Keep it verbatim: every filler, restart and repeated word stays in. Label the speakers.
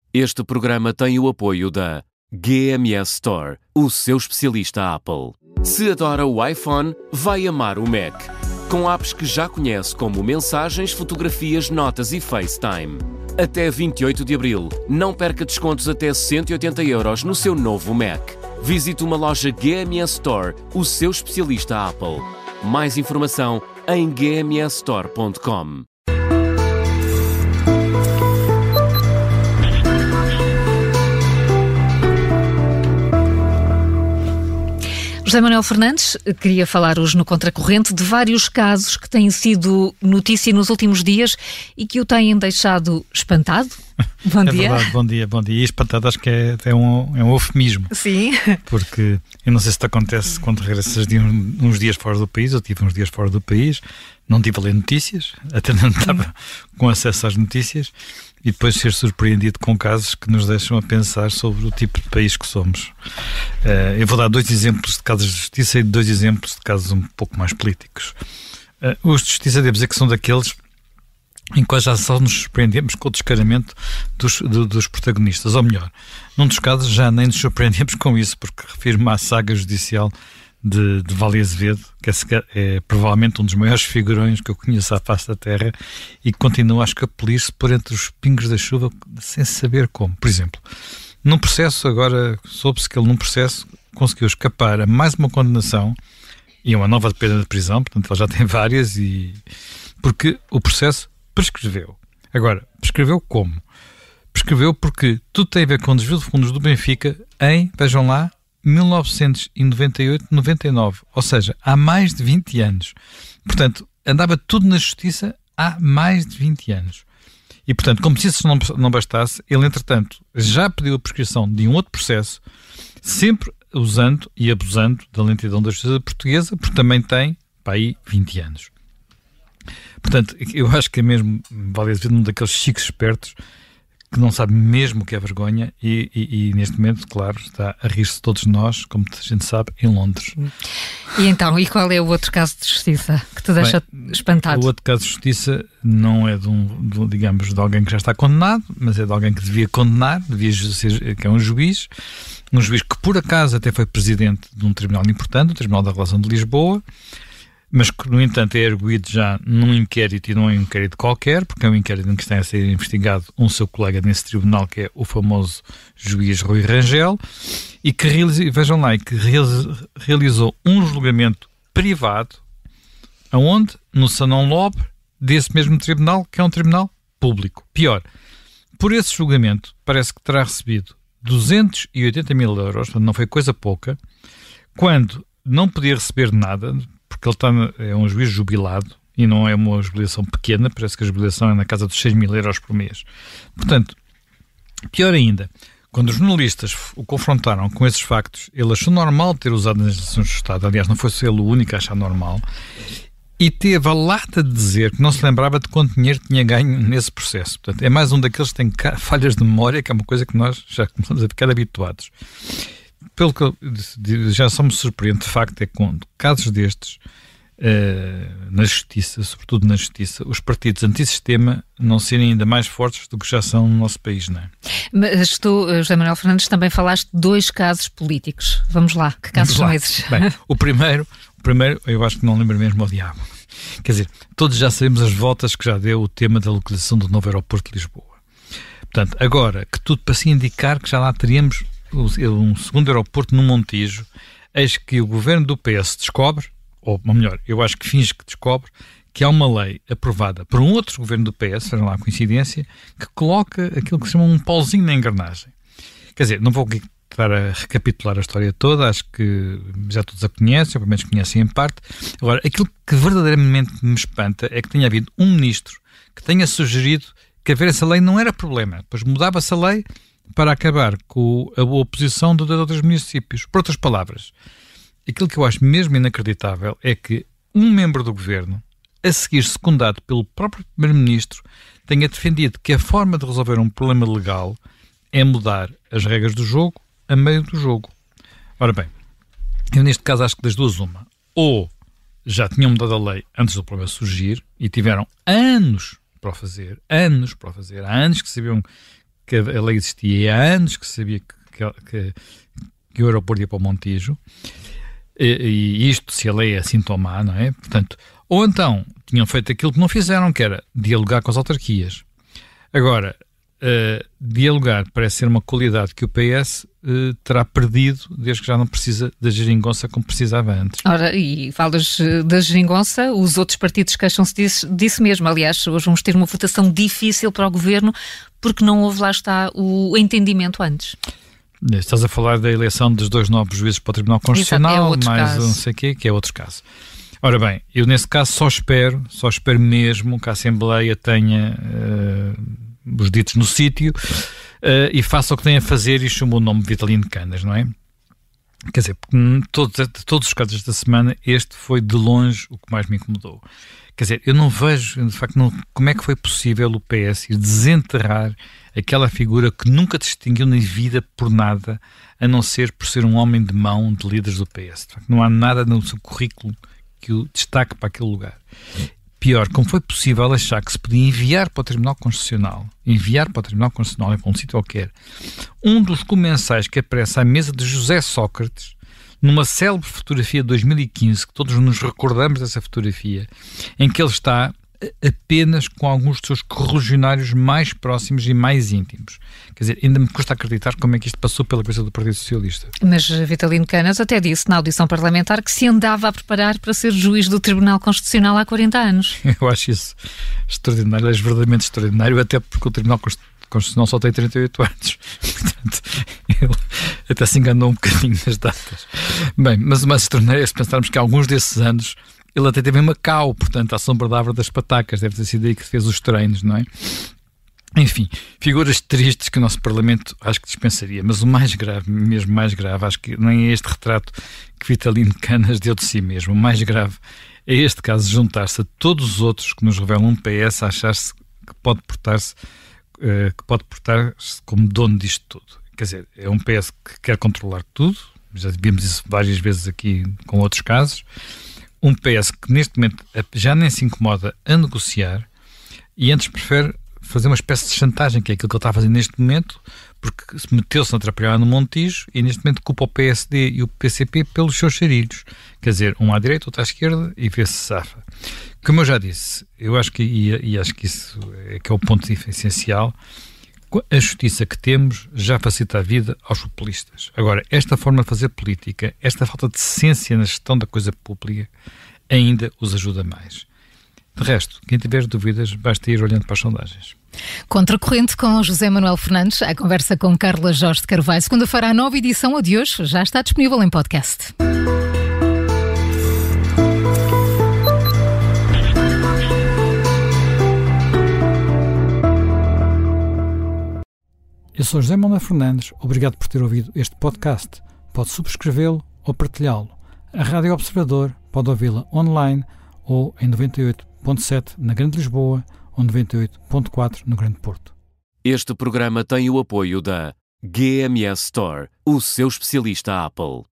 Speaker 1: Este programa tem o apoio da G M S Store, o seu especialista Apple. Se adora o iPhone, vai amar o Mac. Com apps que já conhece como Mensagens, Fotografias, Notas e FaceTime. Até vinte e oito de abril, não perca descontos até cento e oitenta euros no seu novo Mac. Visite uma loja G M S Store, o seu especialista Apple. Mais informação em g m s store ponto com.
Speaker 2: José Manuel Fernandes queria falar hoje no Contracorrente de vários casos que têm sido notícia nos últimos dias e que o têm deixado espantado. Bom
Speaker 3: é
Speaker 2: dia.
Speaker 3: Verdade, bom dia, bom dia. E espantado acho que é, é, um, é um eufemismo.
Speaker 2: Sim.
Speaker 3: Porque eu não sei se te acontece quando regressas de um, uns dias fora do país. Eu tive uns dias fora do país, não tive a ler notícias, até não estava com acesso às notícias, e depois ser surpreendido com casos que nos deixam a pensar sobre o tipo de país que somos. Uh, eu vou dar dois exemplos de casos de justiça e dois exemplos de casos um pouco mais políticos. Uh, os de justiça, devo dizer que são daqueles em que já só nos surpreendemos com o descaramento dos, do, dos protagonistas, ou melhor, num dos casos já nem nos surpreendemos com isso, porque refiro-me à saga judicial de, de Vale Azevedo, que é, é provavelmente um dos maiores figurões que eu conheço à face da terra e que continua a escapulir-se por entre os pingos da chuva sem saber como. Por exemplo, num processo, agora soube-se que ele num processo conseguiu escapar a mais uma condenação e uma nova pena de prisão, portanto ele já tem várias, e porque o processo prescreveu. Agora, prescreveu como? Prescreveu porque tudo tem a ver com o desvio de fundos do Benfica em, vejam lá, mil novecentos e noventa e oito, noventa e nove, ou seja, há mais de vinte anos. Portanto, andava tudo na justiça há mais de vinte anos. E, portanto, como se isso não, não bastasse, ele, entretanto, já pediu a prescrição de um outro processo, sempre usando e abusando da lentidão da justiça portuguesa, porque também tem, para aí, vinte anos. Portanto, eu acho que é mesmo, Vale Azevedo, um daqueles chiques espertos que não sabe mesmo o que é vergonha e, e, e neste momento, claro, está a rir-se de todos nós, como a gente sabe, em Londres.
Speaker 2: E então, e qual é o outro caso de justiça que te deixa Bem, espantado?
Speaker 3: O outro caso de justiça não é de um, de, digamos, de alguém que já está condenado, mas é de alguém que devia condenar, devia ser, que é um juiz, um juiz que por acaso até foi presidente de um tribunal importante, o Tribunal da Relação de Lisboa, mas que, no entanto, é arguído já num inquérito e não é um inquérito qualquer, porque é um inquérito em que está a ser investigado um seu colega nesse tribunal, que é o famoso juiz Rui Rangel, e que, vejam lá, que realizou um julgamento privado, aonde? No Salão Nobre desse mesmo tribunal, que é um tribunal público. Pior, por esse julgamento, parece que terá recebido duzentos e oitenta mil euros, portanto não foi coisa pouca, quando não podia receber nada, porque ele está, é um juiz jubilado e não é uma jubilação pequena, parece que a jubilação é na casa dos seis mil euros por mês. Portanto, pior ainda, quando os jornalistas o confrontaram com esses factos, ele achou normal ter usado nas instituições do Estado, aliás, não foi ele o único a achar normal, e teve a lata de dizer que não se lembrava de quanto dinheiro tinha ganho nesse processo. Portanto, é mais um daqueles que tem falhas de memória, que é uma coisa que nós já começamos a ficar habituados. Pelo que eu já só me surpreende, de facto, é que com casos destes, uh, na justiça, sobretudo na justiça, os partidos antissistema não serem ainda mais fortes do que já são no nosso país, não é? Mas
Speaker 2: tu, José Manuel Fernandes, também falaste de dois casos políticos. Vamos lá, que casos são esses?
Speaker 3: Bem, o primeiro, o primeiro, eu acho que não lembro mesmo ao diabo. Quer dizer, todos já sabemos as voltas que já deu o tema da localização do novo aeroporto de Lisboa. Portanto, agora, que tudo para se indicar que já lá teríamos um segundo aeroporto no Montijo, eis que o governo do P S descobre, ou melhor, eu acho que finge que descobre, que há uma lei aprovada por um outro governo do P S, será lá a coincidência, que coloca aquilo que se chama um pauzinho na engrenagem. Quer dizer, não vou estar a recapitular a história toda, acho que já todos a conhecem, ou pelo menos conhecem em parte. Agora, aquilo que verdadeiramente me espanta é que tenha havido um ministro que tenha sugerido que haver essa lei não era problema, depois mudava-se a lei para acabar com a oposição de outros municípios. Por outras palavras, aquilo que eu acho mesmo inacreditável é que um membro do governo, a seguir secundado pelo próprio primeiro-ministro, tenha defendido que a forma de resolver um problema legal é mudar as regras do jogo a meio do jogo. Ora bem, eu neste caso acho que das duas uma. Ou já tinham mudado a lei antes do problema surgir e tiveram anos para o fazer, anos para o fazer, há anos que sabiam que a lei existia há anos, que sabia que, que, que o aeroporto ia para o Montijo, e, e isto se a lei é assim tomar, não é? Portanto, ou então tinham feito aquilo que não fizeram, que era dialogar com as autarquias. Agora, uh, dialogar parece ser uma qualidade que o P S uh, terá perdido desde que já não precisa da geringonça como precisava antes.
Speaker 2: Ora, e falas da geringonça, os outros partidos queixam-se disso, disso mesmo. Aliás, hoje vamos ter uma votação difícil para o Governo porque não houve, lá está, o entendimento antes.
Speaker 3: Estás a falar da eleição dos dois novos juízes para o Tribunal Constitucional,
Speaker 2: Exato, é
Speaker 3: mais
Speaker 2: caso.
Speaker 3: não sei o quê, que é outro caso. Ora bem, eu nesse caso só espero, só espero mesmo que a Assembleia tenha uh, os ditos no sítio uh, e faça o que tem a fazer e chama o nome de Vitalino Canas, não é? Quer dizer, porque todos, de todos os casos desta semana, este foi de longe o que mais me incomodou. Quer dizer, eu não vejo, de facto, não, como é que foi possível o P S ir desenterrar aquela figura que nunca distinguiu na vida por nada, a não ser por ser um homem de mão de líderes do P S. De facto, não há nada no seu currículo que o destaque para aquele lugar. Pior, como foi possível achar que se podia enviar para o Tribunal Constitucional, enviar para o Tribunal Constitucional, para um sítio qualquer, um dos comensais que aparece à mesa de José Sócrates, numa célebre fotografia de dois mil e quinze, que todos nos recordamos dessa fotografia, em que ele está apenas com alguns dos seus correligionários mais próximos e mais íntimos. Quer dizer, ainda me custa acreditar como é que isto passou pela cabeça do Partido Socialista.
Speaker 2: Mas Vitalino Canas até disse na audição parlamentar que se andava a preparar para ser juiz do Tribunal Constitucional há quarenta anos.
Speaker 3: Eu acho isso extraordinário, é verdadeiramente extraordinário, até porque o Tribunal Constitucional só tem trinta e oito anos. Portanto, ele até se enganou um bocadinho nas datas. Bem, mas o mais extraordinário é se pensarmos que alguns desses anos ele até teve em Macau, portanto, à sombra da árvore das patacas, deve ter sido aí que fez os treinos, não é? Enfim, figuras tristes que o nosso Parlamento acho que dispensaria, mas o mais grave, mesmo mais grave, acho que nem é este retrato que Vitalino Canas deu de si mesmo. O mais grave é este caso de juntar-se a todos os outros que nos revelam um P S a achar-se que pode portar-se, uh, que pode portar-se como dono disto tudo. Quer dizer, é um P S que quer controlar tudo, já vimos isso várias vezes aqui com outros casos. Um P S que neste momento já nem se incomoda a negociar e antes prefere fazer uma espécie de chantagem, que é aquilo que ele está a fazer neste momento, porque se meteu-se a atrapalhar no Montijo e neste momento culpa o P S D e o P C P pelos seus charilhos. Quer dizer, um à direita, outro à esquerda e vê-se safa. Como eu já disse, eu acho que, e, e acho que isso é que é o ponto essencial, a justiça que temos já facilita a vida aos populistas. Agora, esta forma de fazer política, esta falta de decência na gestão da coisa pública, ainda os ajuda mais. De resto, quem tiver dúvidas, basta ir olhando para as sondagens.
Speaker 4: Contracorrente com José Manuel Fernandes, a conversa com Carla Jorge de Carvalho. Segunda-feira, a nova edição, a de hoje, já está disponível em podcast.
Speaker 3: Eu sou José Manuel Fernandes, obrigado por ter ouvido este podcast. Pode subscrevê-lo ou partilhá-lo. A Rádio Observador pode ouvi-la online ou em noventa e oito ponto sete na Grande Lisboa ou noventa e oito ponto quatro no Grande Porto.
Speaker 1: Este programa tem o apoio da G M S Store, o seu especialista Apple.